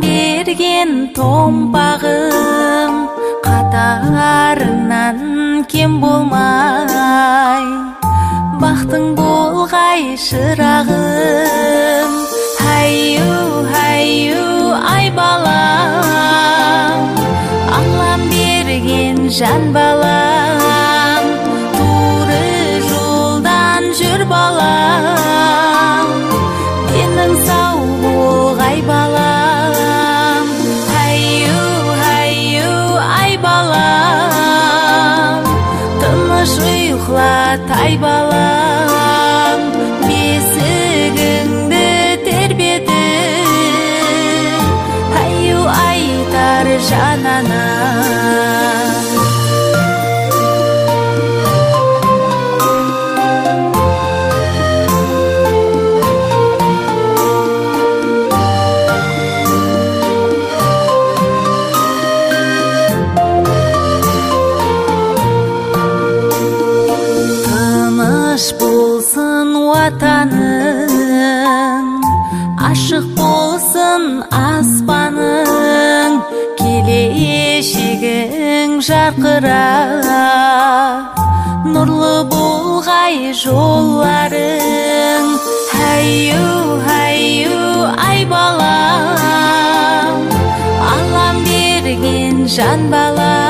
берген томпағым, қатарынан кем болмай, бақтың болғай шырағым. Хайю, хайю, ай балам, Аллам берген жан балам, туры жолдан жүр балам, денің сау болғай балам. Хайю, хайю, ай балам, тыныш ұйықлат ай балам, бесігіңді тербетіп, хайю айтар жанана. Болсын ватаның, ашық болсын аспаның, келешегің жарқырап, нұрлы болғай жолларың. Хайю, хайю, ай балам, Аллам берген жан балам.